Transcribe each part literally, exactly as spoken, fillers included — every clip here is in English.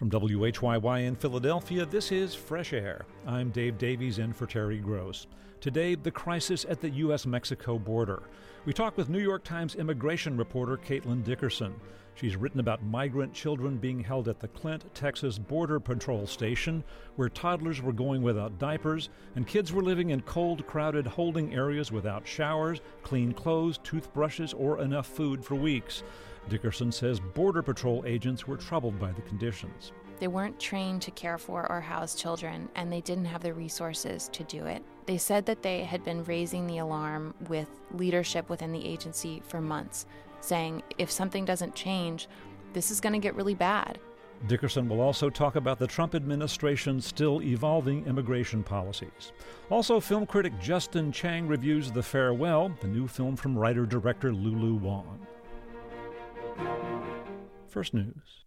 From W H Y Y in Philadelphia, this is Fresh Air. I'm Dave Davies in for Terry Gross. Today, the crisis at the U S Mexico border. We talk with New York Times immigration reporter Caitlin Dickerson. She's written about migrant children being held at the Clint, Texas Border Patrol Station, where toddlers were going without diapers and kids were living in cold, crowded holding areas without showers, clean clothes, toothbrushes, or enough food for weeks. Dickerson says Border Patrol agents were troubled by the conditions. They weren't trained to care for or house children, and they didn't have the resources to do it. They said that they had been raising the alarm with leadership within the agency for months, saying if something doesn't change, this is going to get really bad. Dickerson will also talk about the Trump administration's still evolving immigration policies. Also, film critic Justin Chang reviews The Farewell, the new film from writer-director Lulu Wang. First news.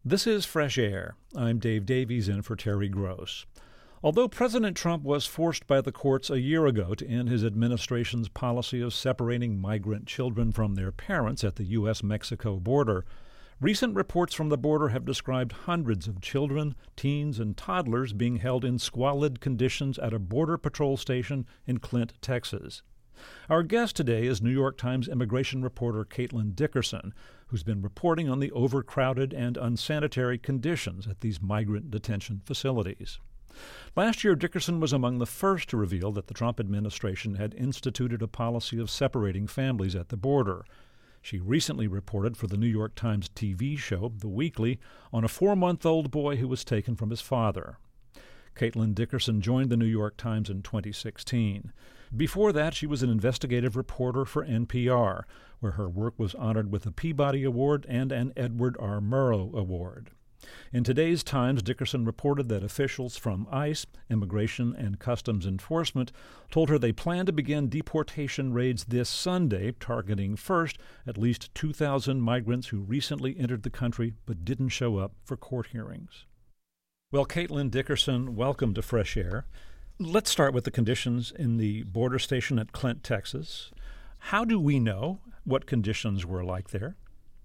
This is Fresh Air. I'm Dave Davies in for Terry Gross. Although President Trump was forced by the courts a year ago to end his administration's policy of separating migrant children from their parents at the U S Mexico border, recent reports from the border have described hundreds of children, teens, and toddlers being held in squalid conditions at a Border Patrol station in Clint, Texas. Our guest today is New York Times immigration reporter Caitlin Dickerson, who's been reporting on the overcrowded and unsanitary conditions at these migrant detention facilities. Last year, Dickerson was among the first to reveal that the Trump administration had instituted a policy of separating families at the border. She recently reported for the New York Times T V show, The Weekly, on a four-month-old boy who was taken from his father. Caitlin Dickerson joined the New York Times in twenty sixteen. Before that, she was an investigative reporter for N P R, where her work was honored with a Peabody Award and an Edward R. Murrow Award. In today's Times, Dickerson reported that officials from ICE, Immigration and Customs Enforcement, told her they plan to begin deportation raids this Sunday, targeting first at least two thousand migrants who recently entered the country but didn't show up for court hearings. Well, Caitlin Dickerson, welcome to Fresh Air. Let's start with the conditions in the border station at Clint, Texas. How do we know what conditions were like there?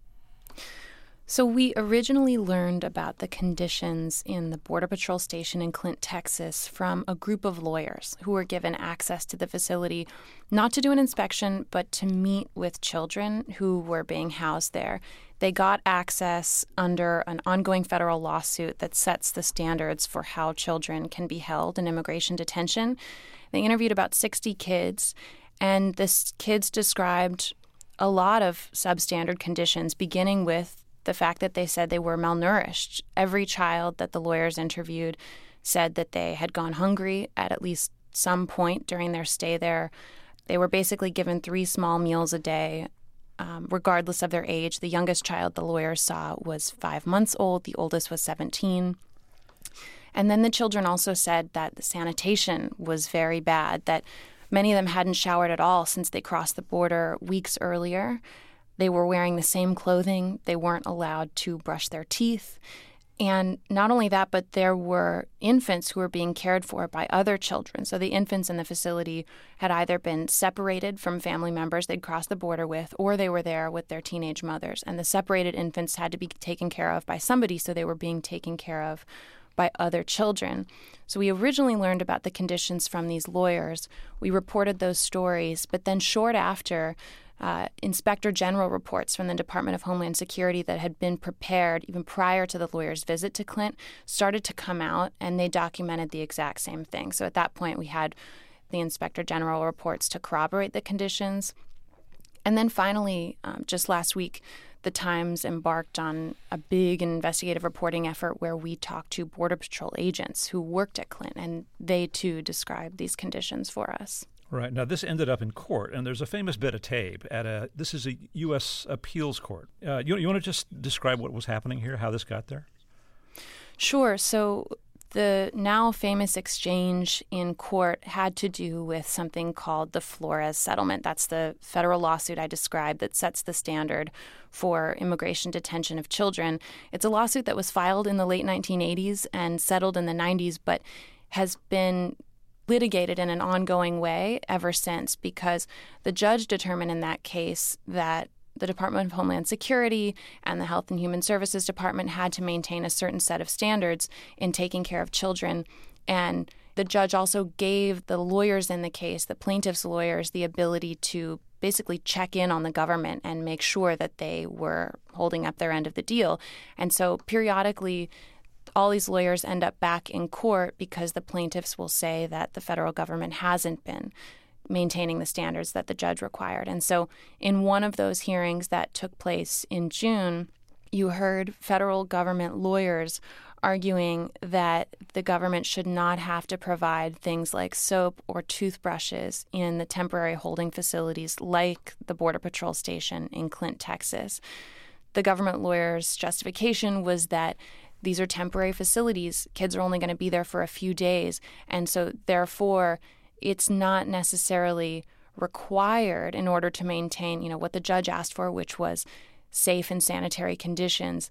So we originally learned about the conditions in the Border Patrol station in Clint, Texas, from a group of lawyers who were given access to the facility, not to do an inspection, but to meet with children who were being housed there. They got access under an ongoing federal lawsuit that sets the standards for how children can be held in immigration detention. They interviewed about sixty kids, and the kids described a lot of substandard conditions, beginning with the fact that they said they were malnourished. Every child that the lawyers interviewed said that they had gone hungry at at least some point during their stay there. They were basically given three small meals a day, um, regardless of their age. The youngest child the lawyers saw was five months old. The oldest was seventeen. And then the children also said that the sanitation was very bad, that many of them hadn't showered at all since they crossed the border weeks earlier. They were wearing the same clothing. They weren't allowed to brush their teeth. And not only that, but there were infants who were being cared for by other children. So the infants in the facility had either been separated from family members they'd crossed the border with, or they were there with their teenage mothers. And the separated infants had to be taken care of by somebody, so they were being taken care of by other children. So we originally learned about the conditions from these lawyers. We reported those stories, but then short after, Uh, Inspector General reports from the Department of Homeland Security that had been prepared even prior to the lawyer's visit to Clint started to come out, and they documented the exact same thing. So at that point, we had the Inspector General reports to corroborate the conditions. And then finally, um, just last week, the Times embarked on a big investigative reporting effort where we talked to Border Patrol agents who worked at Clint, and they too described these conditions for us. Right. Now, this ended up in court, and there's a famous bit of tape at a, this is a U S appeals court. Uh, you, you want to just describe what was happening here, how this got there? Sure. So the now famous exchange in court had to do with something called the Flores settlement. That's the federal lawsuit I described that sets the standard for immigration detention of children. It's a lawsuit that was filed in the late nineteen eighties and settled in the nineties, but has been litigated in an ongoing way ever since, because the judge determined in that case that the Department of Homeland Security and the Health and Human Services Department had to maintain a certain set of standards in taking care of children. And the judge also gave the lawyers in the case, the plaintiff's lawyers, the ability to basically check in on the government and make sure that they were holding up their end of the deal. And so periodically, all these lawyers end up back in court because the plaintiffs will say that the federal government hasn't been maintaining the standards that the judge required. And so in one of those hearings that took place in June, you heard federal government lawyers arguing that the government should not have to provide things like soap or toothbrushes in the temporary holding facilities like the Border Patrol station in Clint, Texas. The government lawyers' justification was that these are temporary facilities. Kids are only going to be there for a few days. And so therefore, it's not necessarily required in order to maintain, you know, what the judge asked for, which was safe and sanitary conditions.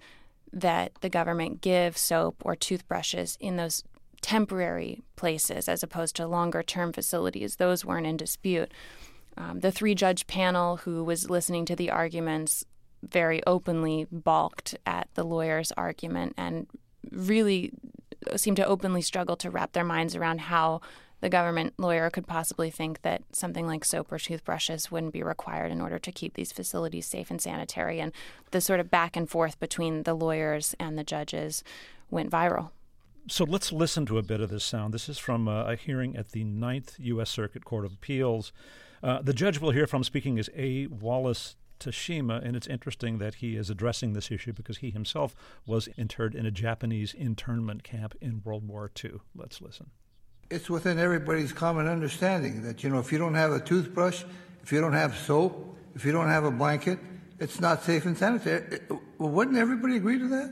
that the government give soap or toothbrushes in those temporary places as opposed to longer-term facilities. Those weren't in dispute. Um, the three-judge panel who was listening to the arguments very openly balked at the lawyer's argument and really seemed to openly struggle to wrap their minds around how the government lawyer could possibly think that something like soap or toothbrushes wouldn't be required in order to keep these facilities safe and sanitary. And the sort of back and forth between the lawyers and the judges went viral. So let's listen to a bit of this sound. This is from uh, a hearing at the Ninth U S Circuit Court of Appeals. Uh, the judge we'll hear from speaking is A. Wallace Tashima, and it's interesting that he is addressing this issue because he himself was interred in a Japanese internment camp in World War Two. Let's listen. It's within everybody's common understanding that, you know, if you don't have a toothbrush, if you don't have soap, if you don't have a blanket, it's not safe and sanitary. Well, wouldn't everybody agree to that?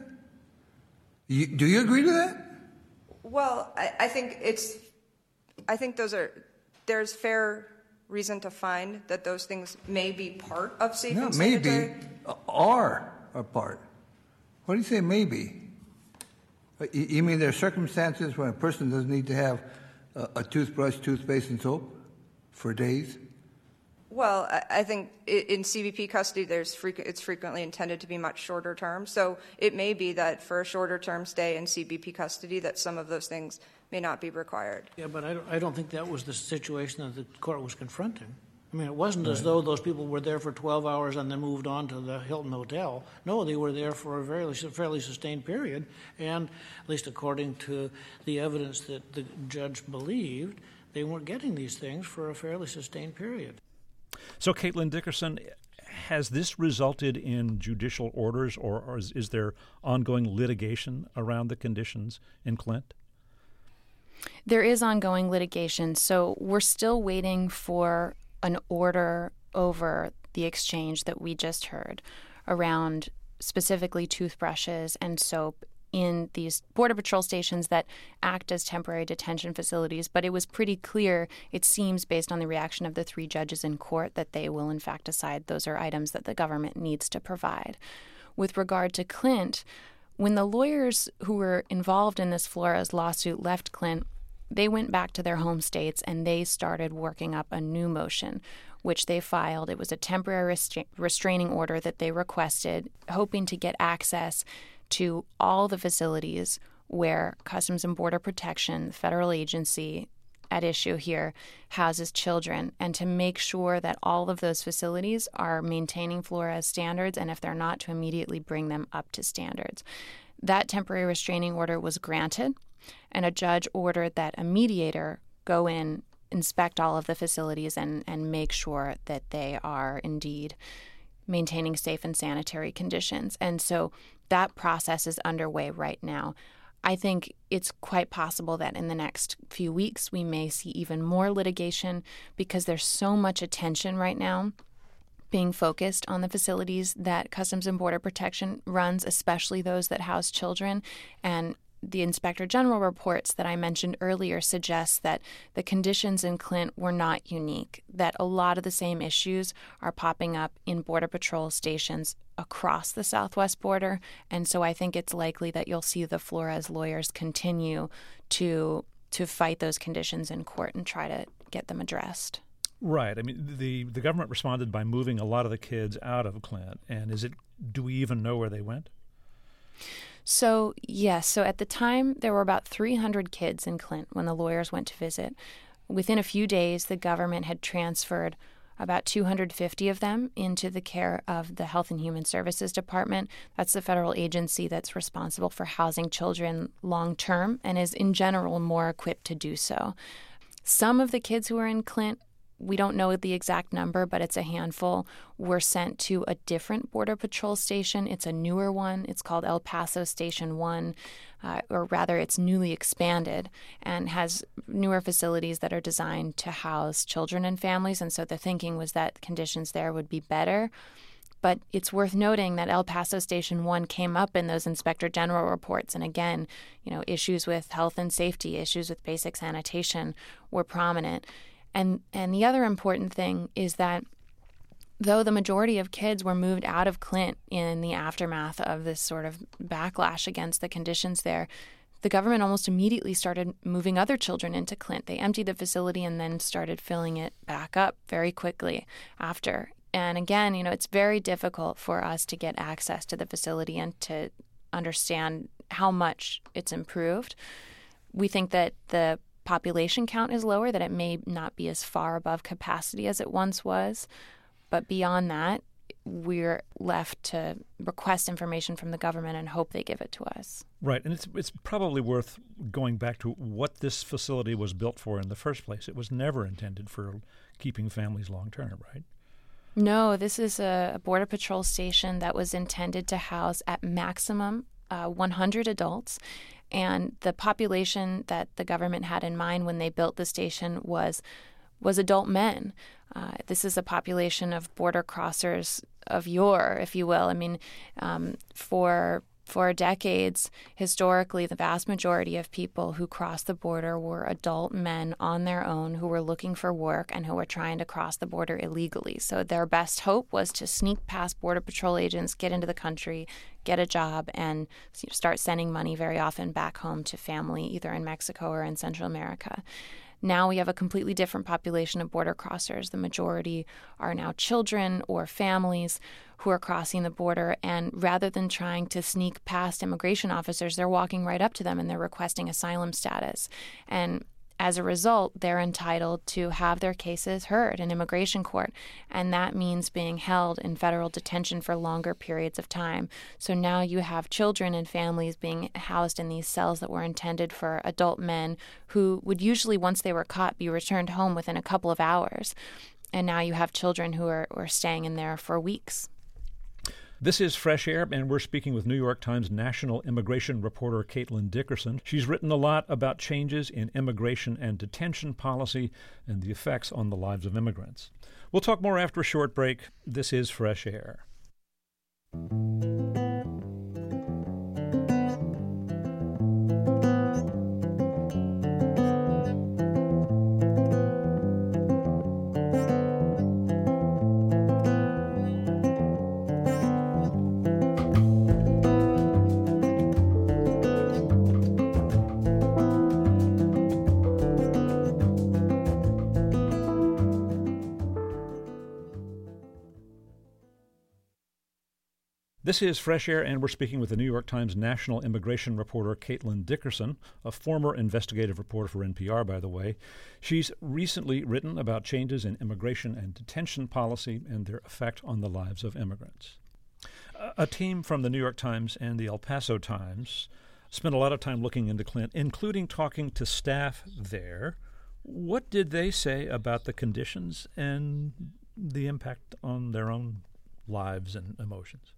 You, do you agree to that? Well, I, I think it's, I think those are, there's fair reason to find that those things may be part of safe no, and sanitary. Maybe are a part. What do you say maybe? You, you mean there are circumstances when a person doesn't need to have a, a toothbrush, toothpaste, and soap for days? Well, I think in C B P custody, there's frequ- it's frequently intended to be much shorter term. So it may be that for a shorter term stay in C B P custody that some of those things may not be required. Yeah, but I don't, I don't think that was the situation that the court was confronting. I mean, it wasn't right. as though those people were there for twelve hours and then moved on to the Hilton Hotel. No, they were there for a very fairly sustained period, and at least according to the evidence that the judge believed, they weren't getting these things for a fairly sustained period. So, Caitlin Dickerson, has this resulted in judicial orders, or, or is, is there ongoing litigation around the conditions in Clint? There is ongoing litigation, so we're still waiting for an order over the exchange that we just heard around specifically toothbrushes and soap in these Border Patrol stations that act as temporary detention facilities. But it was pretty clear, it seems, based on the reaction of the three judges in court, that they will in fact decide those are items that the government needs to provide. With regard to Clint, when the lawyers who were involved in this Flores lawsuit left Clint, they went back to their home states and they started working up a new motion, which they filed. It was a temporary restra- restraining order that they requested, hoping to get access to all the facilities where Customs and Border Protection, the federal agency at issue here, houses children, and to make sure that all of those facilities are maintaining Flores standards, and if they're not, to immediately bring them up to standards. That temporary restraining order was granted, and a judge ordered that a mediator go in, inspect all of the facilities, and, and make sure that they are indeed maintaining safe and sanitary conditions. And so that process is underway right now. I think it's quite possible that in the next few weeks we may see even more litigation because there's so much attention right now being focused on the facilities that Customs and Border Protection runs, especially those that house children. And the Inspector General reports that I mentioned earlier suggest that the conditions in Clint were not unique, that a lot of the same issues are popping up in Border Patrol stations across the southwest border. And so I think it's likely that you'll see the Flores lawyers continue to to fight those conditions in court and try to get them addressed. Right. I mean, the, the government responded by moving a lot of the kids out of Clint. And is it, do we even know where they went? So, yes. So at the time, there were about three hundred kids in Clint when the lawyers went to visit. Within a few days, the government had transferred about two hundred fifty of them into the care of the Health and Human Services Department. That's the federal agency that's responsible for housing children long-term and is, in general, more equipped to do so. Some of the kids who are in Clint, we don't know the exact number, but it's a handful, were sent to a different Border Patrol station. It's a newer one. It's called El Paso Station one, uh, or rather it's newly expanded and has newer facilities that are designed to house children and families. And so the thinking was that conditions there would be better. But it's worth noting that El Paso Station one came up in those Inspector General reports. And again, you know, issues with health and safety, issues with basic sanitation were prominent. And and the other important thing is that though the majority of kids were moved out of Clint in the aftermath of this sort of backlash against the conditions there, the government almost immediately started moving other children into Clint. They emptied the facility and then started filling it back up very quickly after. And again, you know, it's very difficult for us to get access to the facility and to understand how much it's improved. We think that the population count is lower, that it may not be as far above capacity as it once was. But beyond that, we're left to request information from the government and hope they give it to us. Right. And it's it's probably worth going back to what this facility was built for in the first place. It was never intended for keeping families long term, right? No, this is a Border Patrol station that was intended to house at maximum uh, one hundred adults. And the population that the government had in mind when they built the station was was adult men. Uh, this is a population of border crossers of yore, if you will. I mean, um, for for decades, historically, the vast majority of people who crossed the border were adult men on their own who were looking for work and who were trying to cross the border illegally. So their best hope was to sneak past Border Patrol agents, get into the country, get a job, and start sending money very often back home to family, either in Mexico or in Central America. Now we have a completely different population of border crossers. The majority are now children or families who are crossing the border, and rather than trying to sneak past immigration officers, they're walking right up to them and they're requesting asylum status. And as a result, they're entitled to have their cases heard in immigration court, and that means being held in federal detention for longer periods of time. So now you have children and families being housed in these cells that were intended for adult men who would usually, once they were caught, be returned home within a couple of hours. And now you have children who are, are staying in there for weeks. This is Fresh Air, and we're speaking with New York Times national immigration reporter Caitlin Dickerson. She's written a lot about changes in immigration and detention policy and the effects on the lives of immigrants. We'll talk more after a short break. This is Fresh Air. This is Fresh Air, and we're speaking with the New York Times national immigration reporter Caitlin Dickerson, a former investigative reporter for N P R, by the way. She's recently written about changes in immigration and detention policy and their effect on the lives of immigrants. A team from the New York Times and the El Paso Times spent a lot of time looking into Clint, including talking to staff there. What did they say about the conditions and the impact on their own lives and emotions?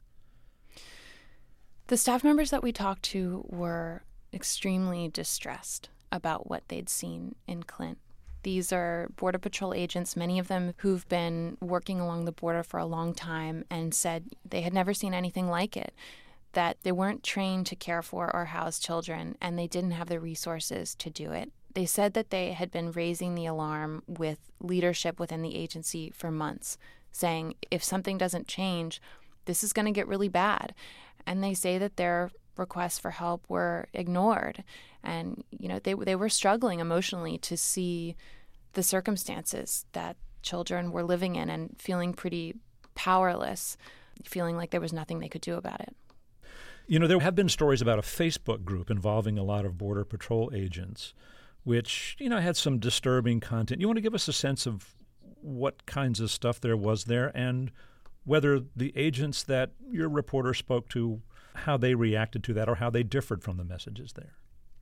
The staff members that we talked to were extremely distressed about what they'd seen in Clint. These are Border Patrol agents, many of them who've been working along the border for a long time, and said they had never seen anything like it, that they weren't trained to care for or house children, and they didn't have the resources to do it. They said that they had been raising the alarm with leadership within the agency for months, saying if something doesn't change, this is going to get really bad. And they say that their requests for help were ignored. And, you know, they they were struggling emotionally to see the circumstances that children were living in and feeling pretty powerless, feeling like there was nothing they could do about it. You know, there have been stories about a Facebook group involving a lot of Border Patrol agents, which, you know, had some disturbing content. You want to give us a sense of what kinds of stuff there was there and whether the agents that your reporter spoke to, how they reacted to that or how they differed from the messages there?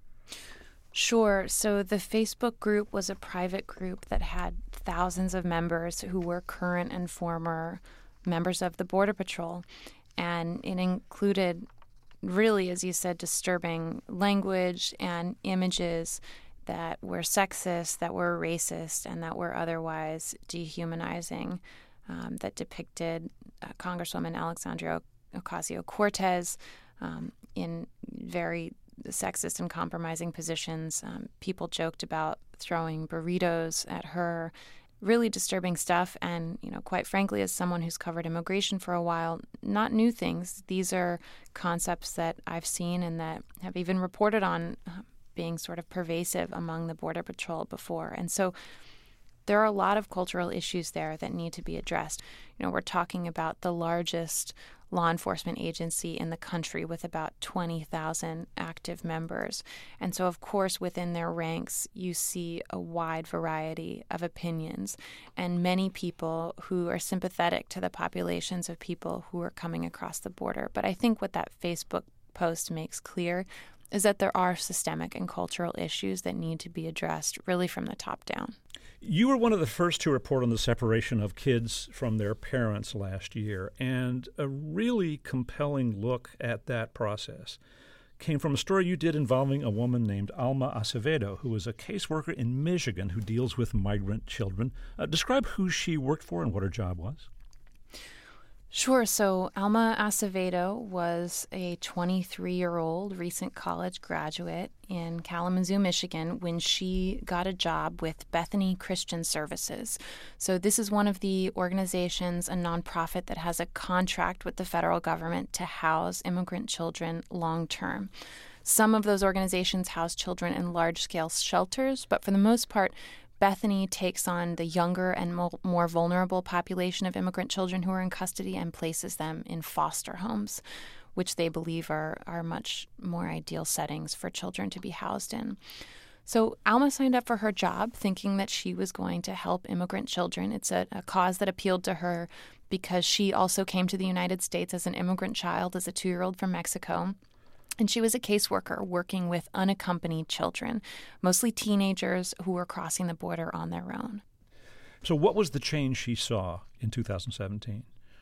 Sure. So the Facebook group was a private group that had thousands of members who were current and former members of the Border Patrol. And it included really, as you said, disturbing language and images that were sexist, that were racist, and that were otherwise dehumanizing. Um, that depicted uh, Congresswoman Alexandria Ocasio-Cortez um, in very sexist and compromising positions. Um, people joked about throwing burritos at her, really disturbing stuff. And, you know, quite frankly, as someone who's covered immigration for a while, not new things. These are concepts that I've seen and that have even reported on being sort of pervasive among the Border Patrol before. And so there are a lot of cultural issues there that need to be addressed. You know, we're talking about the largest law enforcement agency in the country with about twenty thousand active members. And so, of course, within their ranks, you see a wide variety of opinions and many people who are sympathetic to the populations of people who are coming across the border. But I think what that Facebook post makes clear is that there are systemic and cultural issues that need to be addressed really from the top down. You were one of the first to report on the separation of kids from their parents last year, and a really compelling look at that process came from a story you did involving a woman named Alma Acevedo, who is a caseworker in Michigan who deals with migrant children. Uh, describe who she worked for and what her job was. Sure. So Alma Acevedo was a twenty-three-year-old recent college graduate in Kalamazoo, Michigan, when she got a job with Bethany Christian Services. So this is one of the organizations, a nonprofit that has a contract with the federal government to house immigrant children long-term. Some of those organizations house children in large-scale shelters, but for the most part, Bethany takes on the younger and mo- more vulnerable population of immigrant children who are in custody and places them in foster homes, which they believe are, are much more ideal settings for children to be housed in. So Alma signed up for her job thinking that she was going to help immigrant children. It's a, a cause that appealed to her because she also came to the United States as an immigrant child, as a two-year-old from Mexico. And she was a caseworker working with unaccompanied children, mostly teenagers who were crossing the border on their own. So what was the change she saw in two thousand seventeen?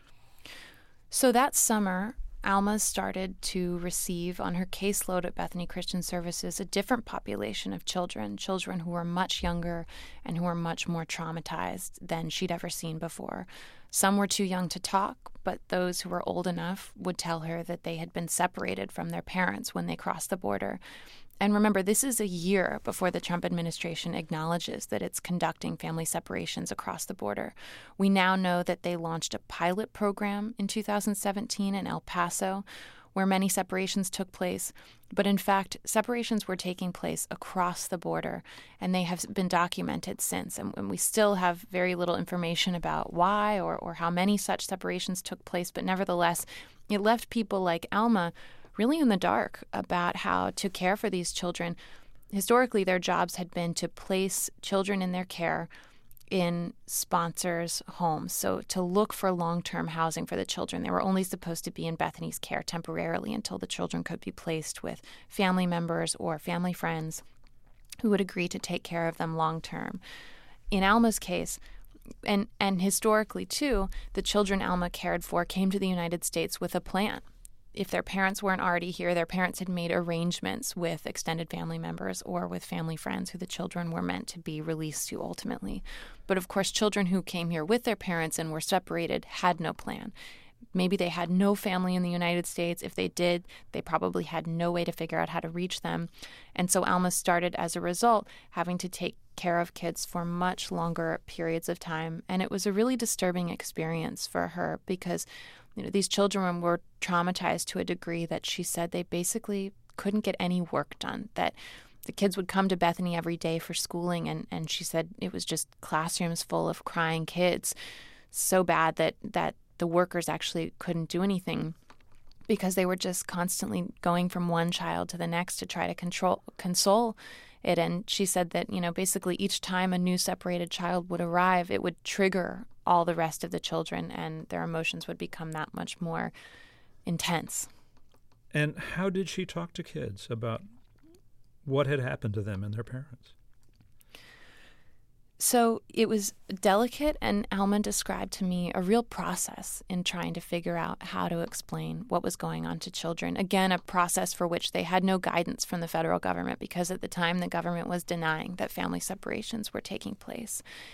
So that summer, Alma started to receive on her caseload at Bethany Christian Services a different population of children, children who were much younger and who were much more traumatized than she'd ever seen before. Some were too young to talk, but those who were old enough would tell her that they had been separated from their parents when they crossed the border. And remember, this is a year before the Trump administration acknowledges that it's conducting family separations across the border. We now know that they launched a pilot program in two thousand seventeen in El Paso, where many separations took place. But in fact, separations were taking place across the border, and they have been documented since. And, and we still have very little information about why or, or how many such separations took place. But nevertheless, it left people like Alma really in the dark about how to care for these children. Historically, their jobs had been to place children in their care in sponsors' homes, so to look for long-term housing for the children. They were only supposed to be in Bethany's care temporarily until the children could be placed with family members or family friends who would agree to take care of them long-term. In Alma's case, and, and historically too, the children Alma cared for came to the United States with a plan. If their parents weren't already here, their parents had made arrangements with extended family members or with family friends who the children were meant to be released to ultimately. But of course, children who came here with their parents and were separated had no plan. Maybe they had no family in the United States. If they did, they probably had no way to figure out how to reach them. And so Alma started, as a result, having to take care of kids for much longer periods of time. And it was a really disturbing experience for her because You know, these children were traumatized to a degree that she said they basically couldn't get any work done, that the kids would come to Bethany every day for schooling, and, and she said it was just classrooms full of crying kids, so bad that, that the workers actually couldn't do anything because they were just constantly going from one child to the next to try to control console it. And she said that, you know, basically each time a new separated child would arrive, it would trigger all the rest of the children, and their emotions would become that much more intense. And how did she talk to kids about what had happened to them and their parents? So it was delicate, and Alma described to me a real process in trying to figure out how to explain what was going on to children. Again, a process for which they had no guidance from the federal government because at the time the government was denying that family separations were taking place.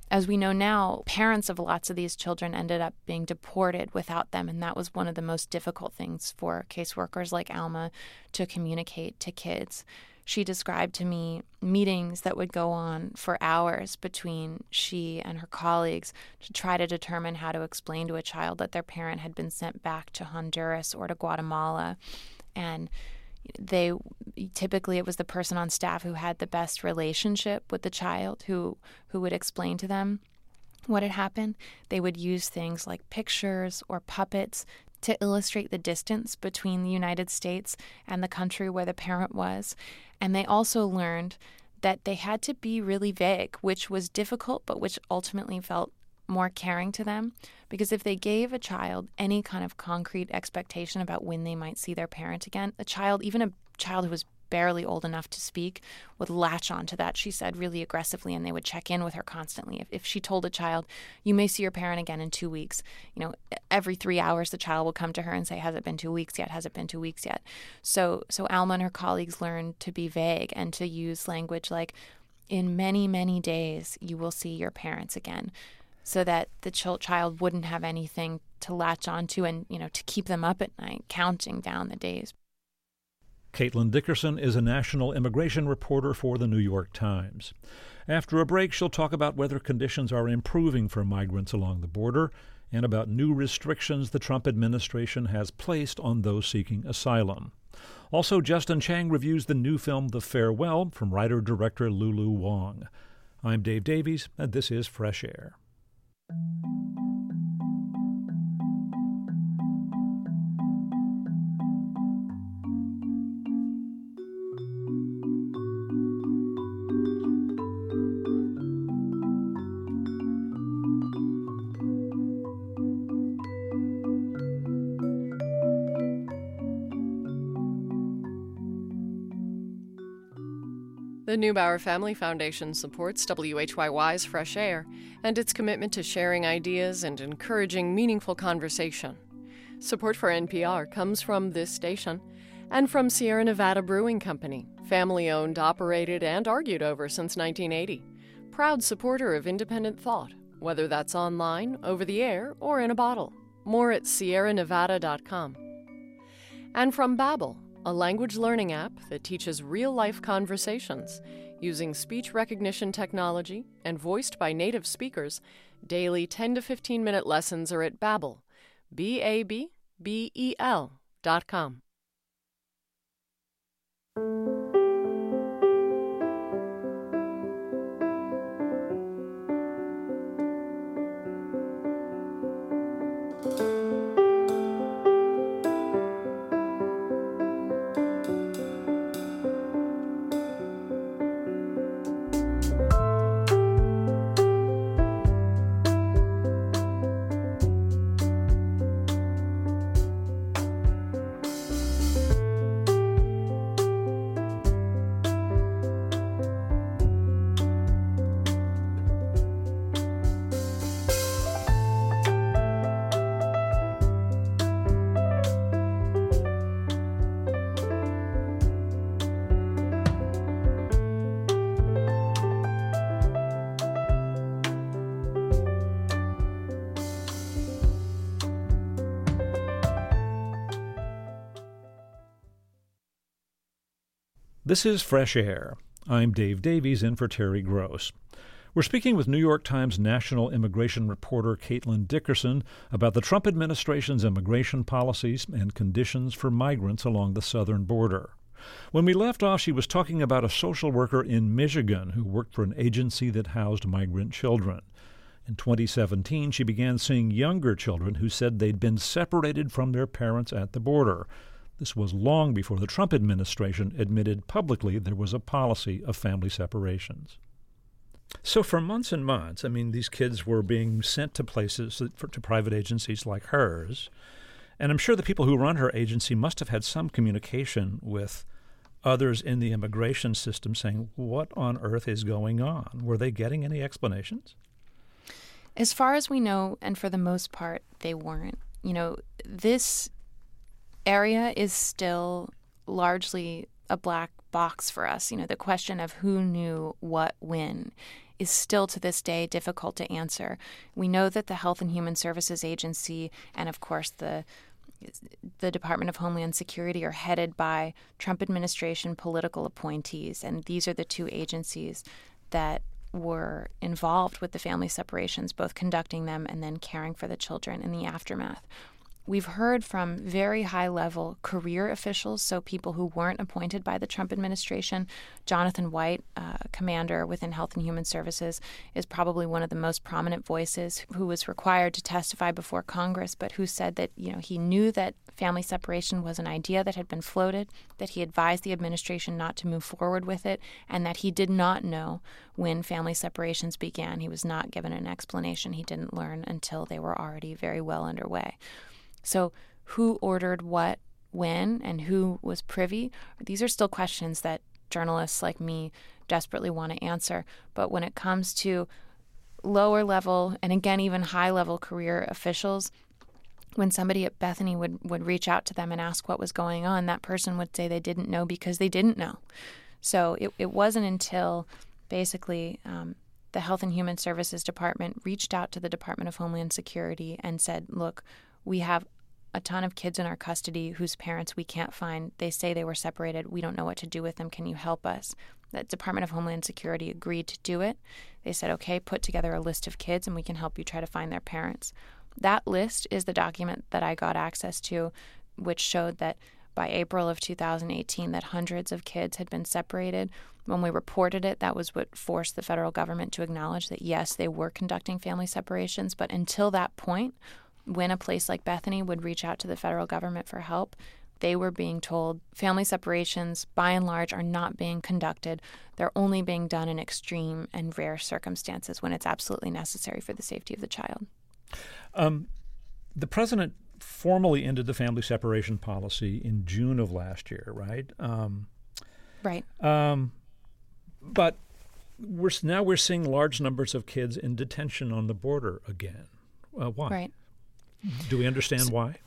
As we know now, parents of lots of these children ended up being deported without them, and that was one of the most difficult things for caseworkers like Alma to communicate to kids. She described to me meetings that would go on for hours between she and her colleagues to try to determine how to explain to a child that their parent had been sent back to Honduras or to Guatemala. And they typically it was the person on staff who had the best relationship with the child who who would explain to them what had happened. They would use things like pictures or puppets to illustrate the distance between the United States and the country where the parent was. And they also learned that they had to be really vague, which was difficult, but which ultimately felt more caring to them. Because if they gave a child any kind of concrete expectation about when they might see their parent again, a child, even a child who was barely old enough to speak, would latch on to that, she said, really aggressively, and they would check in with her constantly. If, if she told a child, you may see your parent again in two weeks, you know, every three hours the child will come to her and say, has it been two weeks yet? Has it been two weeks yet? So, so Alma and her colleagues learned to be vague and to use language like, in many, many days, you will see your parents again, so that the ch- child wouldn't have anything to latch onto and, you know, to keep them up at night, counting down the days. Caitlin Dickerson is a national immigration reporter for the New York Times. After a break, she'll talk about whether conditions are improving for migrants along the border and about new restrictions the Trump administration has placed on those seeking asylum. Also, Justin Chang reviews the new film The Farewell from writer-director Lulu Wang. I'm Dave Davies, and this is Fresh Air. The Neubauer Family Foundation supports W H Y Y's Fresh Air and its commitment to sharing ideas and encouraging meaningful conversation. Support for N P R comes from this station and from Sierra Nevada Brewing Company, family-owned, operated, and argued over since nineteen eighty. Proud supporter of independent thought, whether that's online, over the air, or in a bottle. More at sierra nevada dot com. And from Babbel, a language learning app that teaches real-life conversations using speech recognition technology and voiced by native speakers. Daily ten to fifteen minute lessons are at Babbel, B A B B E L dot com. This is Fresh Air. I'm Dave Davies, in for Terry Gross. We're speaking with New York Times national immigration reporter Caitlin Dickerson about the Trump administration's immigration policies and conditions for migrants along the southern border. When we left off, she was talking about a social worker in Michigan who worked for an agency that housed migrant children. In twenty seventeen, she began seeing younger children who said they'd been separated from their parents at the border. This was long before the Trump administration admitted publicly there was a policy of family separations. So for months and months, I mean, these kids were being sent to places, for, to private agencies like hers. And I'm sure the people who run her agency must have had some communication with others in the immigration system saying, what on earth is going on? Were they getting any explanations? As far as we know, and for the most part, they weren't. You know, this area is still largely a black box for us. You know, the question of who knew what when is still to this day difficult to answer. We know that the Health and Human Services Agency and, of course, the the Department of Homeland Security are headed by Trump administration political appointees, and these are the two agencies that were involved with the family separations, both conducting them and then caring for the children in the aftermath. We've heard from very high-level career officials, so people who weren't appointed by the Trump administration. Jonathan White, uh, commander within Health and Human Services, is probably one of the most prominent voices who was required to testify before Congress, but who said that, you know, he knew that family separation was an idea that had been floated, that he advised the administration not to move forward with it, and that he did not know when family separations began. He was not given an explanation. He didn't learn until they were already very well underway. So who ordered what, when, and who was privy? These are still questions that journalists like me desperately want to answer. But when it comes to lower level, and again, even high level career officials, when somebody at Bethany would, would reach out to them and ask what was going on, that person would say they didn't know because they didn't know. So it, it wasn't until basically um, the Health and Human Services Department reached out to the Department of Homeland Security and said, look, we have a ton of kids in our custody whose parents we can't find. They say they were separated. We don't know what to do with them. Can you help us? The Department of Homeland Security agreed to do it. They said, okay, put together a list of kids and we can help you try to find their parents. That list is the document that I got access to, which showed that by April of two thousand eighteen that hundreds of kids had been separated. When we reported it, that was what forced the federal government to acknowledge that, yes, they were conducting family separations. But until that point, when a place like Bethany would reach out to the federal government for help, they were being told family separations, by and large, are not being conducted. They're only being done in extreme and rare circumstances when it's absolutely necessary for the safety of the child. Um, the president formally ended the family separation policy in June of last year, right? Um, right. Um, but we're now we're seeing large numbers of kids in detention on the border again. Uh, why? Right. Do we understand so, why?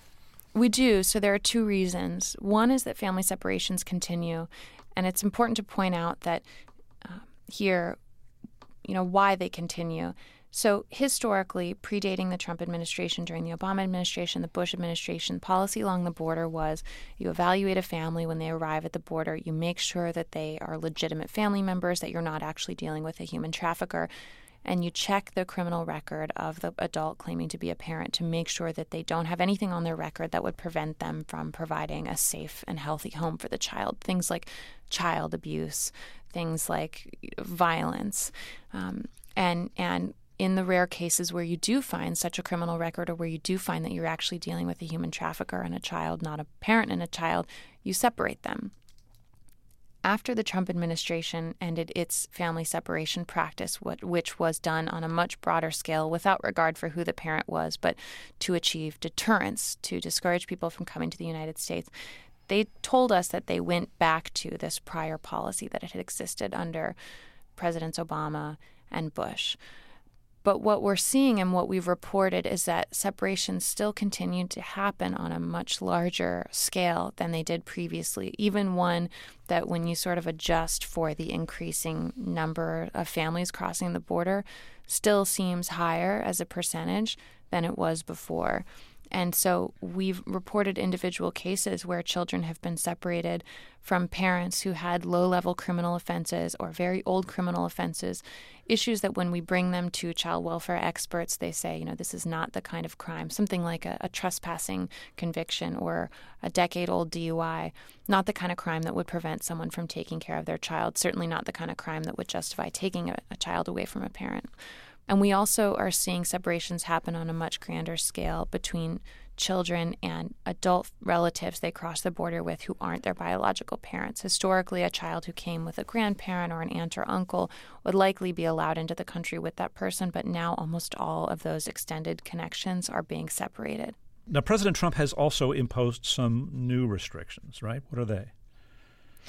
We do. So there are two reasons. One is that family separations continue, and it's important to point out that uh, here, you know, why they continue. So historically, predating the Trump administration, during the Obama administration, the Bush administration, policy along the border was you evaluate a family when they arrive at the border. You make sure that they are legitimate family members, that you're not actually dealing with a human trafficker. And you check the criminal record of the adult claiming to be a parent to make sure that they don't have anything on their record that would prevent them from providing a safe and healthy home for the child. Things like child abuse, things like violence. Um, and and in the rare cases where you do find such a criminal record, or where you do find that you're actually dealing with a human trafficker and a child, not a parent and a child, you separate them. After the Trump administration ended its family separation practice, which was done on a much broader scale without regard for who the parent was, but to achieve deterrence, to discourage people from coming to the United States, they told us that they went back to this prior policy that had existed under Presidents Obama and Bush. But what we're seeing and what we've reported is that separations still continue to happen on a much larger scale than they did previously, even one that when you sort of adjust for the increasing number of families crossing the border still seems higher as a percentage than it was before. And so we've reported individual cases where children have been separated from parents who had low-level criminal offenses or very old criminal offenses, issues that when we bring them to child welfare experts, they say, you know, this is not the kind of crime, something like a, a trespassing conviction or a decade-old D U I, not the kind of crime that would prevent someone from taking care of their child, certainly not the kind of crime that would justify taking a, a child away from a parent. And we also are seeing separations happen on a much grander scale between children and adult relatives they cross the border with who aren't their biological parents. Historically, a child who came with a grandparent or an aunt or uncle would likely be allowed into the country with that person, but now almost all of those extended connections are being separated. Now, President Trump has also imposed some new restrictions, right? What are they?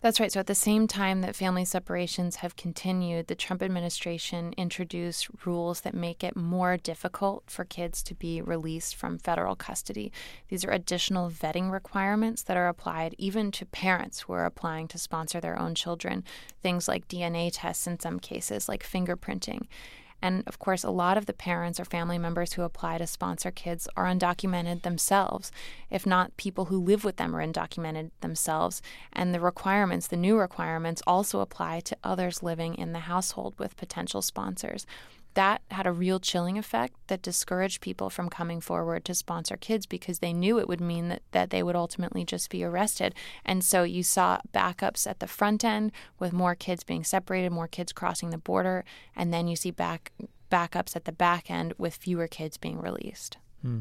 That's right. So at the same time that family separations have continued, the Trump administration introduced rules that make it more difficult for kids to be released from federal custody. These are additional vetting requirements that are applied even to parents who are applying to sponsor their own children, things like D N A tests in some cases, like fingerprinting. And, of course, a lot of the parents or family members who apply to sponsor kids are undocumented themselves. If not, people who live with them are undocumented themselves. And the requirements, the new requirements, also apply to others living in the household with potential sponsors. That had a real chilling effect that discouraged people from coming forward to sponsor kids because they knew it would mean that, that they would ultimately just be arrested. And so you saw backups at the front end with more kids being separated, more kids crossing the border, and then you see back backups at the back end with fewer kids being released. Hmm.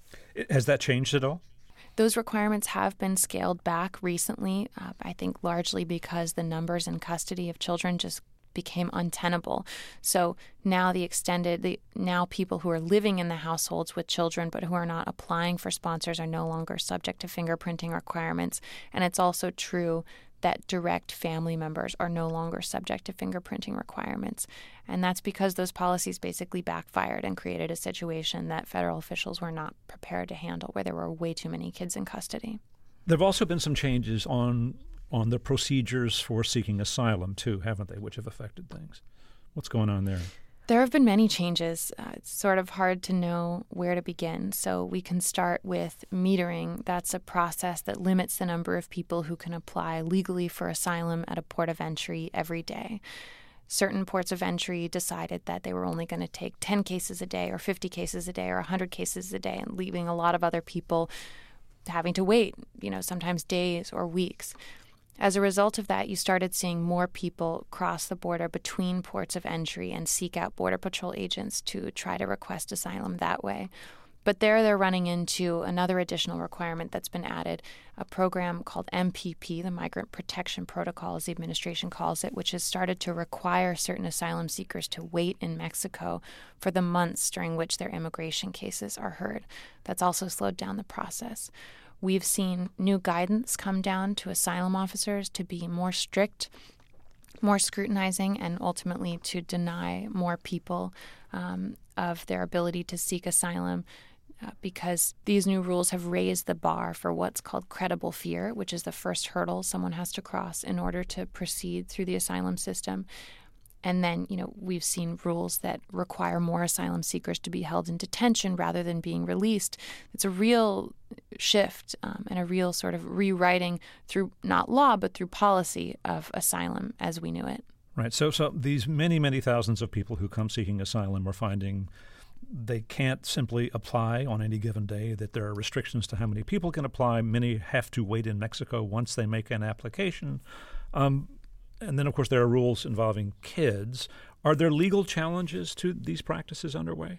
Has that changed at all? Those requirements have been scaled back recently, uh, I think largely because the numbers in custody of children just became untenable. So now the extended, the now people who are living in the households with children but who are not applying for sponsors are no longer subject to fingerprinting requirements. And it's also true that direct family members are no longer subject to fingerprinting requirements. And that's because those policies basically backfired and created a situation that federal officials were not prepared to handle, where there were way too many kids in custody. There have also been some changes on on the procedures for seeking asylum, too, haven't they, which have affected things. What's going on there? There have been many changes. Uh, it's sort of hard to know where to begin. So we can start with metering. That's a process that limits the number of people who can apply legally for asylum at a port of entry every day. Certain ports of entry decided that they were only going to take ten cases a day or fifty cases a day or one hundred cases a day, and leaving a lot of other people having to wait, you know, sometimes days or weeks. As a result of that, you started seeing more people cross the border between ports of entry and seek out Border Patrol agents to try to request asylum that way. But there they're running into another additional requirement that's been added, a program called M P P, the Migrant Protection Protocol, as the administration calls it, which has started to require certain asylum seekers to wait in Mexico for the months during which their immigration cases are heard. That's also slowed down the process. We've seen new guidance come down to asylum officers to be more strict, more scrutinizing, and ultimately to deny more people um, of their ability to seek asylum uh, because these new rules have raised the bar for what's called credible fear, which is the first hurdle someone has to cross in order to proceed through the asylum system. And then, you know, we've seen rules that require more asylum seekers to be held in detention rather than being released. It's a real shift um, and a real sort of rewriting through not law, but through policy of asylum as we knew it. Right. So, so these many, many thousands of people who come seeking asylum are finding they can't simply apply on any given day, that there are restrictions to how many people can apply. Many have to wait in Mexico once they make an application. Um, And then, of course, there are rules involving kids. Are there legal challenges to these practices underway?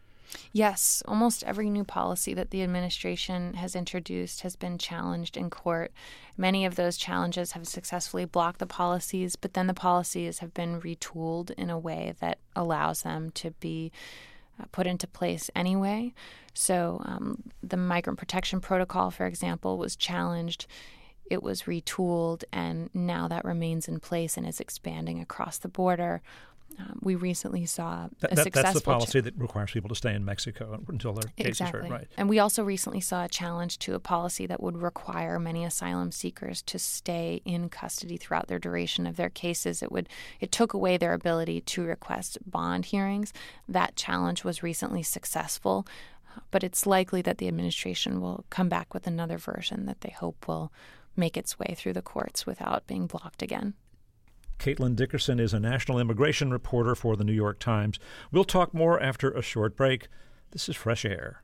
Yes. Almost every new policy that the administration has introduced has been challenged in court. Many of those challenges have successfully blocked the policies, but then the policies have been retooled in a way that allows them to be uh, put into place anyway. So um, the Migrant Protection Protocol, for example, was challenged. It was retooled, and now that remains in place and is expanding across the border. Um, we recently saw that, a that, successful... That's the policy ch- that requires people to stay in Mexico until their case exactly. is heard, right? And we also recently saw a challenge to a policy that would require many asylum seekers to stay in custody throughout their duration of their cases. It would it took away their ability to request bond hearings. That challenge was recently successful, but it's likely that the administration will come back with another version that they hope will make its way through the courts without being blocked again. Caitlin Dickerson is a national immigration reporter for the New York Times. We'll talk more after a short break. This is Fresh Air.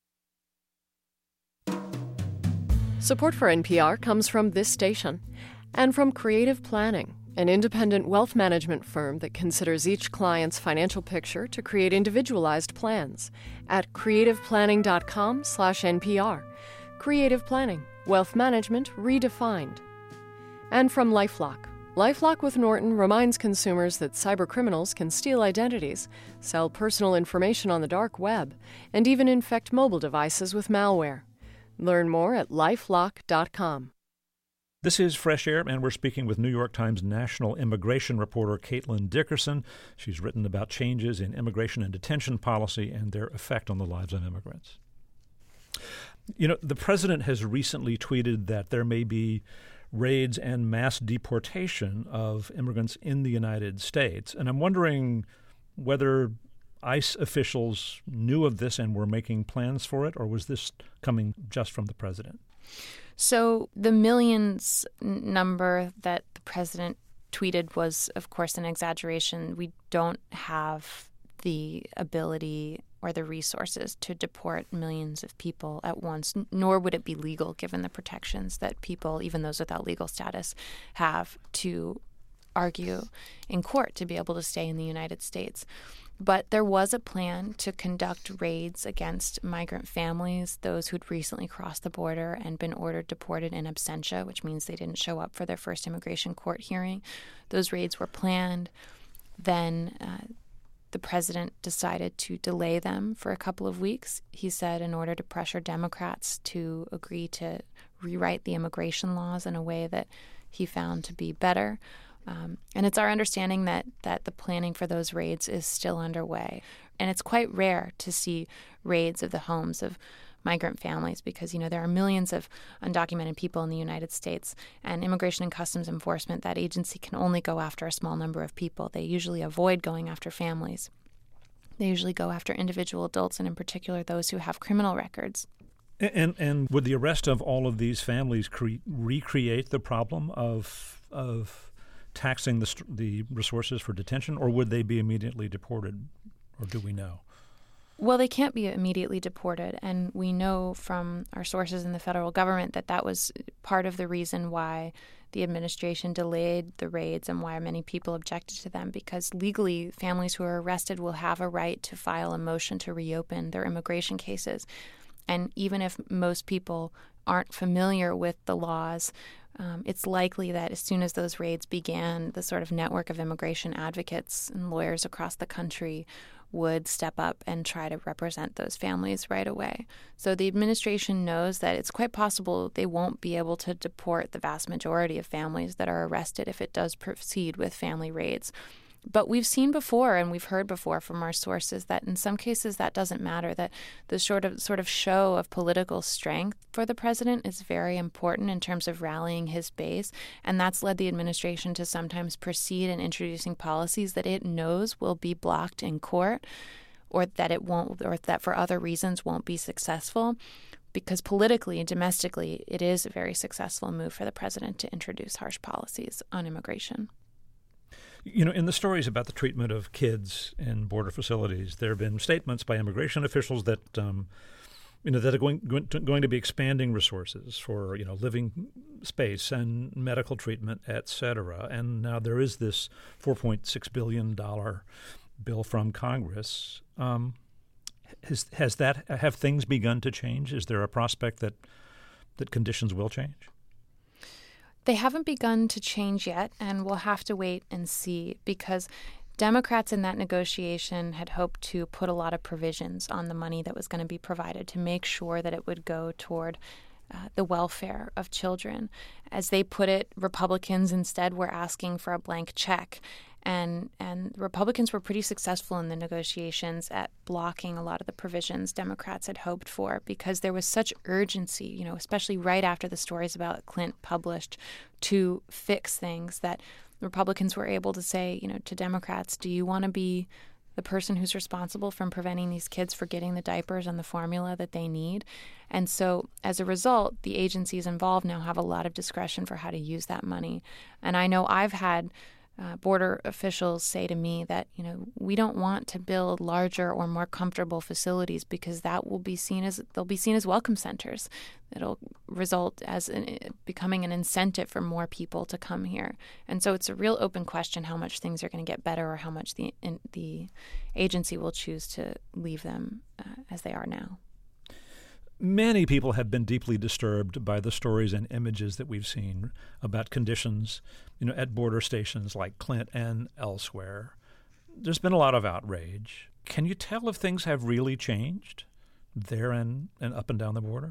Support for N P R comes from this station And from Creative Planning, an independent wealth management firm that considers each client's financial picture to create individualized plans at creativeplanning.com slash NPR. Creative Planning, wealth management redefined. And from LifeLock. LifeLock with Norton reminds consumers that cybercriminals can steal identities, sell personal information on the dark web, and even infect mobile devices with malware. Learn more at lifelock dot com. This is Fresh Air, and we're speaking with New York Times national immigration reporter Caitlin Dickerson. She's written about changes in immigration and detention policy and their effect on the lives of immigrants. You know, the president has recently tweeted that there may be raids and mass deportation of immigrants in the United States. And I'm wondering whether ICE officials knew of this and were making plans for it, or was this coming just from the president? So the millions number that the president tweeted was, of course, an exaggeration. We don't have the ability or the resources to deport millions of people at once, nor would it be legal given the protections that people, even those without legal status, have to argue in court to be able to stay in the United States. But there was a plan to conduct raids against migrant families, those who'd recently crossed the border and been ordered deported in absentia, which means they didn't show up for their first immigration court hearing. Those raids were planned. Then uh, the president decided to delay them for a couple of weeks. He said in order to pressure Democrats to agree to rewrite the immigration laws in a way that he found to be better. Um, and it's our understanding that, that the planning for those raids is still underway. And it's quite rare to see raids of the homes of migrant families because, you know, there are millions of undocumented people in the United States, and Immigration and Customs Enforcement, that agency can only go after a small number of people. They usually avoid going after families. They usually go after individual adults, and in particular those who have criminal records. And and would the arrest of all of these families cre- recreate the problem of of taxing the the resources for detention, or would they be immediately deported, or do we know? Well, they can't be immediately deported, and we know from our sources in the federal government that that was part of the reason why the administration delayed the raids and why many people objected to them, because legally families who are arrested will have a right to file a motion to reopen their immigration cases. And even if most people aren't familiar with the laws, um, it's likely that as soon as those raids began, the sort of network of immigration advocates and lawyers across the country would step up and try to represent those families right away. So the administration knows that it's quite possible they won't be able to deport the vast majority of families that are arrested if it does proceed with family raids. But we've seen before, and we've heard before from our sources, that in some cases that doesn't matter, that the sort of sort of show of political strength for the president is very important in terms of rallying his base, and that's led the administration to sometimes proceed in introducing policies that it knows will be blocked in court, or that it won't, or that for other reasons won't be successful. Because politically and domestically, it is a very successful move for the president to introduce harsh policies on immigration. You know, in the stories about the treatment of kids in border facilities, there have been statements by immigration officials that, um, you know, that are going, going, to, going to be expanding resources for, you know, living space and medical treatment, et cetera. And now there is this four point six billion dollars bill from Congress. Um, has, has that, have things begun to change? Is there a prospect that that conditions will change? They haven't begun to change yet, and we'll have to wait and see, because Democrats in that negotiation had hoped to put a lot of provisions on the money that was going to be provided to make sure that it would go toward uh, the welfare of children. As they put it, Republicans instead were asking for a blank check. And and Republicans were pretty successful in the negotiations at blocking a lot of the provisions Democrats had hoped for, because there was such urgency, you know, especially right after the stories about Clint published, to fix things, that Republicans were able to say, you know, to Democrats, do you want to be the person who's responsible from preventing these kids from getting the diapers and the formula that they need? And so as a result, the agencies involved now have a lot of discretion for how to use that money. And I know I've had uh, border officials say to me that, you know, we don't want to build larger or more comfortable facilities because that will be seen as, they'll be seen as welcome centers. It'll result as an, becoming an incentive for more people to come here. And so it's a real open question how much things are going to get better or how much the in, the agency will choose to leave them uh, as they are now. Many people have been deeply disturbed by the stories and images that we've seen about conditions, you know, at border stations like Clint and elsewhere. There's been a lot of outrage. Can you tell if things have really changed there and, and up and down the border?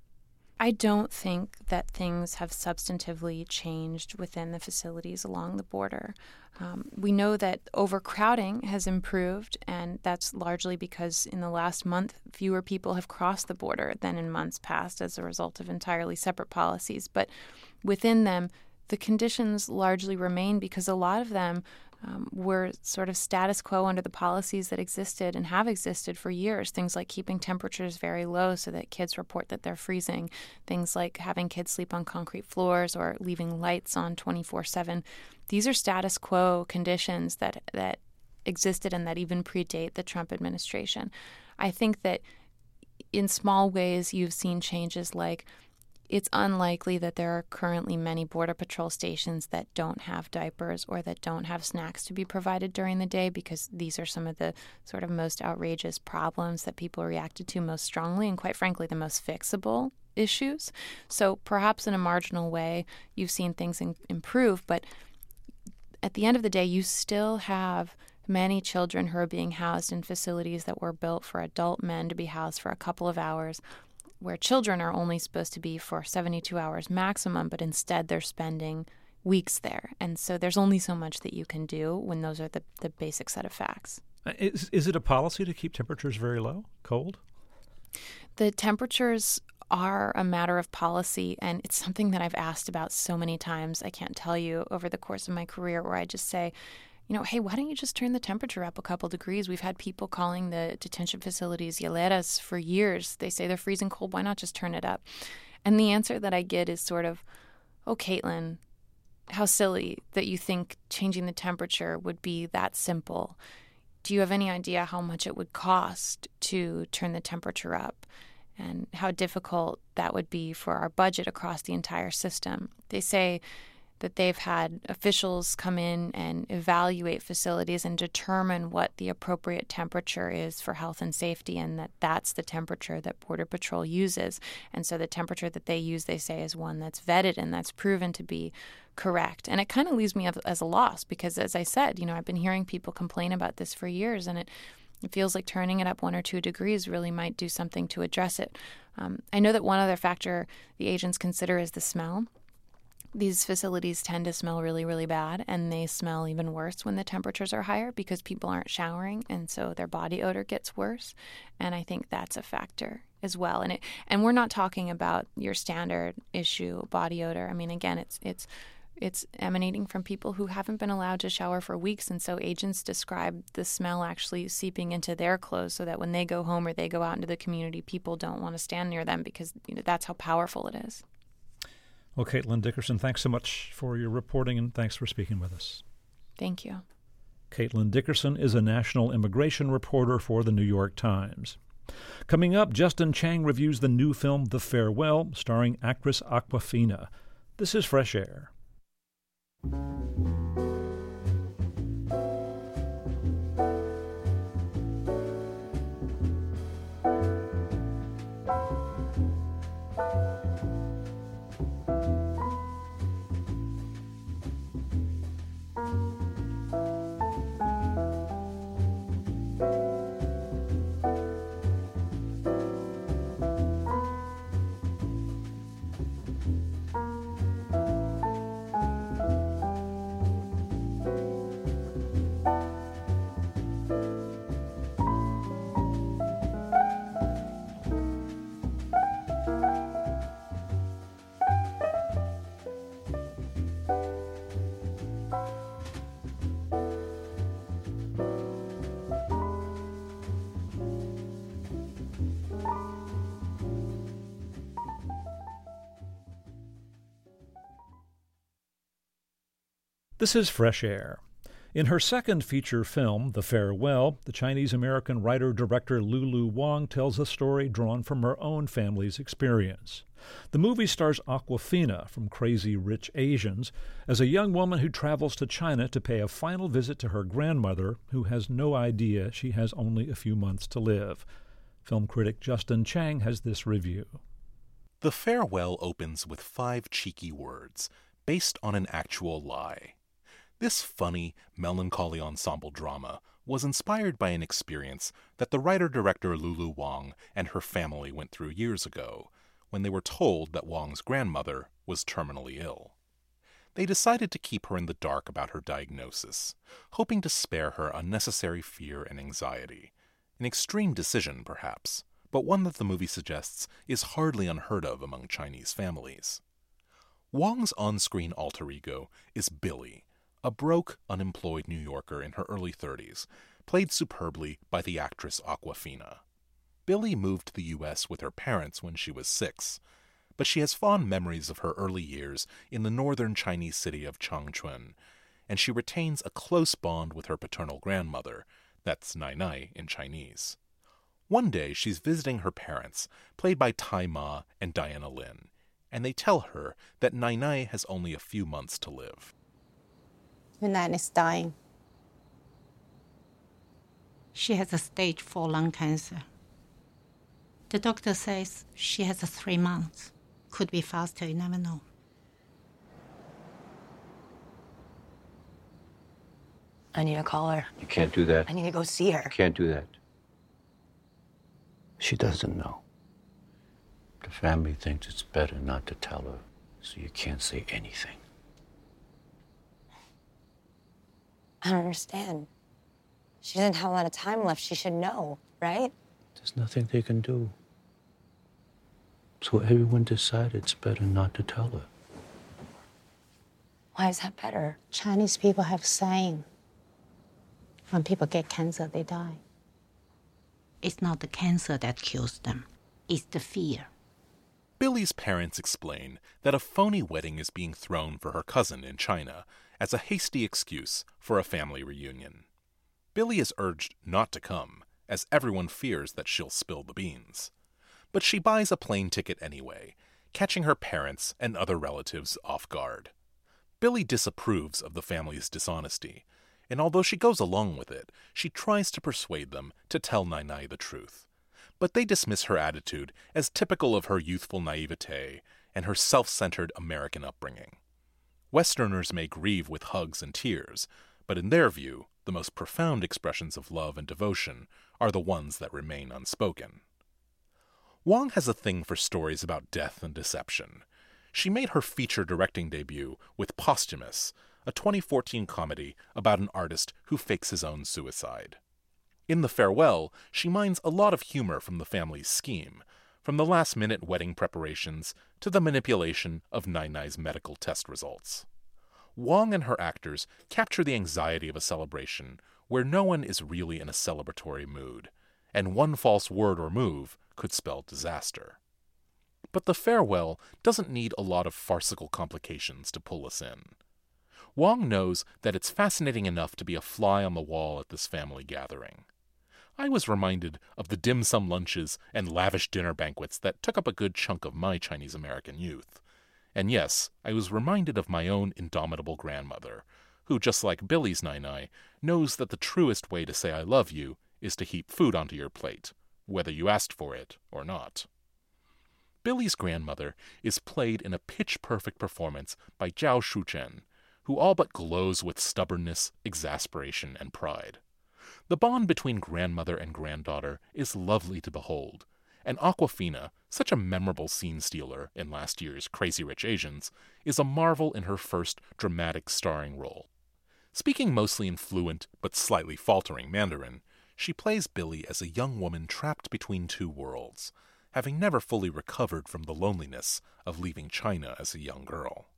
I don't think that things have substantively changed within the facilities along the border. Um, we know that overcrowding has improved, and that's largely because in the last month, fewer people have crossed the border than in months past as a result of entirely separate policies. But within them, the conditions largely remain because a lot of them Um, were sort of status quo under the policies that existed and have existed for years. Things like keeping temperatures very low so that kids report that they're freezing. Things like having kids sleep on concrete floors or leaving lights on twenty-four seven. These are status quo conditions that, that existed and that even predate the Trump administration. I think that in small ways you've seen changes like it's unlikely that there are currently many Border Patrol stations that don't have diapers or that don't have snacks to be provided during the day because these are some of the sort of most outrageous problems that people reacted to most strongly and, quite frankly, the most fixable issues. So perhaps in a marginal way you've seen things in- improve, but at the end of the day you still have many children who are being housed in facilities that were built for adult men to be housed for a couple of hours, where children are only supposed to be for seventy-two hours maximum, but instead they're spending weeks there. And so there's only so much that you can do when those are the, the basic set of facts. Is, is it a policy to keep temperatures very low, cold? The temperatures are a matter of policy, and it's something that I've asked about so many times. I can't tell you over the course of my career where I just say, you know, hey, why don't you just turn the temperature up a couple degrees? We've had people calling the detention facilities hieleras for years. They say they're freezing cold. Why not just turn it up? And the answer that I get is sort of, oh, Caitlin, how silly that you think changing the temperature would be that simple. Do you have any idea how much it would cost to turn the temperature up and how difficult that would be for our budget across the entire system? They say that they've had officials come in and evaluate facilities and determine what the appropriate temperature is for health and safety, and that that's the temperature that Border Patrol uses. And so the temperature that they use, they say, is one that's vetted and that's proven to be correct. And it kind of leaves me as a loss because, as I said, you know, I've been hearing people complain about this for years, and it It feels like turning it up one or two degrees really might do something to address it. Um, I know that one other factor the agents consider is the smell. These facilities tend to smell really, really bad, and they smell even worse when the temperatures are higher because people aren't showering, and so their body odor gets worse. And I think that's a factor as well. And it, and we're not talking about your standard issue body odor. I mean, again, it's it's it's emanating from people who haven't been allowed to shower for weeks, and so agents describe the smell actually seeping into their clothes so that when they go home or they go out into the community, people don't want to stand near them because, you know, that's how powerful it is. Well, Caitlin Dickerson, thanks so much for your reporting, and thanks for speaking with us. Thank you. Caitlin Dickerson is a national immigration reporter for the New York Times. Coming up, Justin Chang reviews the new film The Farewell, starring actress Awkwafina. This is Fresh Air. This is Fresh Air. In her second feature film, The Farewell, the Chinese-American writer-director Lulu Wang tells a story drawn from her own family's experience. The movie stars Awkwafina from Crazy Rich Asians as a young woman who travels to China to pay a final visit to her grandmother, who has no idea she has only a few months to live. Film critic Justin Chang has this review. The Farewell opens with five cheeky words, based on an actual lie. This funny, melancholy ensemble drama was inspired by an experience that the writer-director Lulu Wang and her family went through years ago, when they were told that Wang's grandmother was terminally ill. They decided to keep her in the dark about her diagnosis, hoping to spare her unnecessary fear and anxiety. An extreme decision, perhaps, but one that the movie suggests is hardly unheard of among Chinese families. Wang's on-screen alter ego is Billy, a broke, unemployed New Yorker in her early thirties, played superbly by the actress Awkwafina. Billy moved to the U S with her parents when she was six, but she has fond memories of her early years in the northern Chinese city of Changchun, and she retains a close bond with her paternal grandmother, that's Nai Nai in Chinese. One day she's visiting her parents, played by Tai Ma and Diana Lin, and they tell her that Nai Nai has only a few months to live. Your nan is dying. She has a stage four lung cancer. The doctor says she has a three months. Could be faster, you never know. I need to call her. You can't do that. I need to go see her. You can't do that. She doesn't know. The family thinks it's better not to tell her, so you can't say anything. I don't understand. She doesn't have a lot of time left. She should know, right? There's nothing they can do. So everyone decided it's better not to tell her. Why is that better? Chinese people have saying, when people get cancer, they die. It's not the cancer that kills them. It's the fear. Billy's parents explain that a phony wedding is being thrown for her cousin in China as a hasty excuse for a family reunion. Billy is urged not to come, as everyone fears that she'll spill the beans. But she buys a plane ticket anyway, catching her parents and other relatives off guard. Billy disapproves of the family's dishonesty, and although she goes along with it, she tries to persuade them to tell Nai Nai the truth. But they dismiss her attitude as typical of her youthful naivete and her self-centered American upbringing. Westerners may grieve with hugs and tears, but in their view, the most profound expressions of love and devotion are the ones that remain unspoken. Wang has a thing for stories about death and deception. She made her feature directing debut with Posthumous, a twenty fourteen comedy about an artist who fakes his own suicide. In The Farewell, she mines a lot of humor from the family's scheme, from the last-minute wedding preparations to the manipulation of Nai Nai's medical test results. Wang and her actors capture the anxiety of a celebration where no one is really in a celebratory mood, and one false word or move could spell disaster. But The Farewell doesn't need a lot of farcical complications to pull us in. Wang knows that it's fascinating enough to be a fly on the wall at this family gathering. I was reminded of the dim sum lunches and lavish dinner banquets that took up a good chunk of my Chinese-American youth. And yes, I was reminded of my own indomitable grandmother, who, just like Billy's Nai Nai, knows that the truest way to say I love you is to heap food onto your plate, whether you asked for it or not. Billy's grandmother is played in a pitch-perfect performance by Zhao Shuchen, who all but glows with stubbornness, exasperation, and pride. The bond between grandmother and granddaughter is lovely to behold, and Awkwafina, such a memorable scene stealer in last year's Crazy Rich Asians, is a marvel in her first dramatic starring role. Speaking mostly in fluent but slightly faltering Mandarin, she plays Billy as a young woman trapped between two worlds, having never fully recovered from the loneliness of leaving China as a young girl.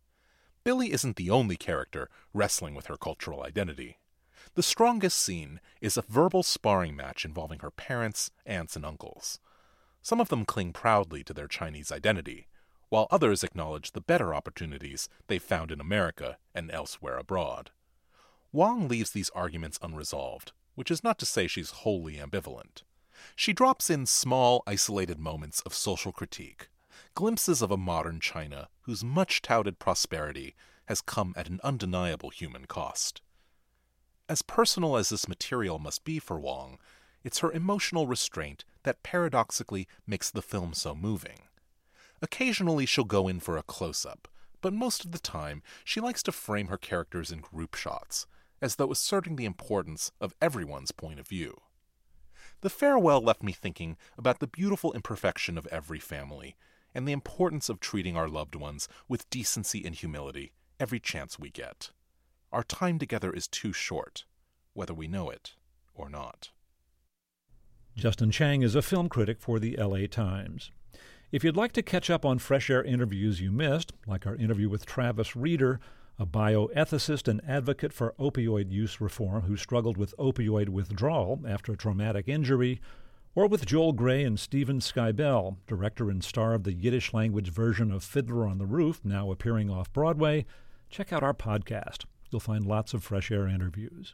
Billy isn't the only character wrestling with her cultural identity. The strongest scene is a verbal sparring match involving her parents, aunts, and uncles. Some of them cling proudly to their Chinese identity, while others acknowledge the better opportunities they've found in America and elsewhere abroad. Wong leaves these arguments unresolved, which is not to say she's wholly ambivalent. She drops in small, isolated moments of social critique, glimpses of a modern China whose much-touted prosperity has come at an undeniable human cost. As personal as this material must be for Wong, it's her emotional restraint that paradoxically makes the film so moving. Occasionally she'll go in for a close-up, but most of the time she likes to frame her characters in group shots, as though asserting the importance of everyone's point of view. The farewell left me thinking about the beautiful imperfection of every family, and the importance of treating our loved ones with decency and humility every chance we get. Our time together is too short, whether we know it or not. Justin Chang is a film critic for the L A Times. If you'd like to catch up on Fresh Air interviews you missed, like our interview with Travis Reeder, a bioethicist and advocate for opioid use reform who struggled with opioid withdrawal after a traumatic injury, or with Joel Grey and Steven Skybell, director and star of the Yiddish-language version of Fiddler on the Roof, now appearing off-Broadway, check out our podcast. You'll find lots of Fresh Air interviews.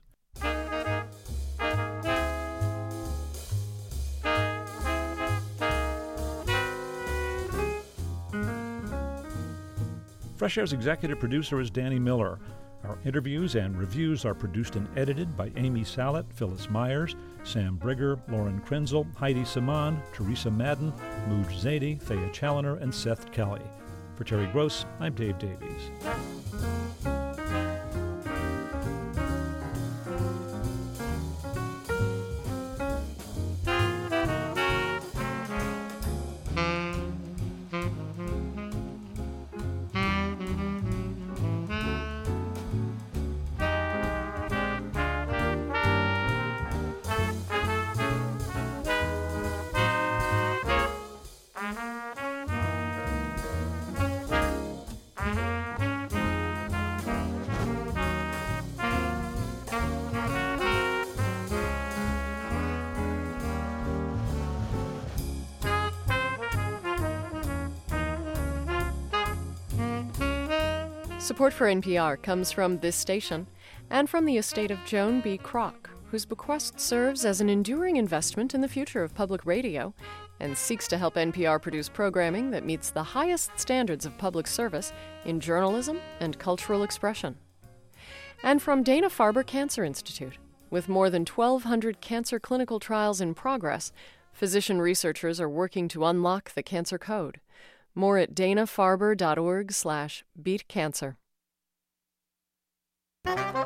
Fresh Air's executive producer is Danny Miller. Our interviews and reviews are produced and edited by Amy Sallet, Phyllis Myers, Sam Brigger, Lauren Krenzel, Heidi Saman, Teresa Madden, Mooj Zadie, Thea Challoner, and Seth Kelly. For Terry Gross, I'm Dave Davies. Support for N P R comes from this station and from the estate of Joan B. Kroc, whose bequest serves as an enduring investment in the future of public radio and seeks to help N P R produce programming that meets the highest standards of public service in journalism and cultural expression. And from Dana-Farber Cancer Institute. With more than twelve hundred cancer clinical trials in progress, physician researchers are working to unlock the cancer code. More at dana farber dot org slash beat cancer.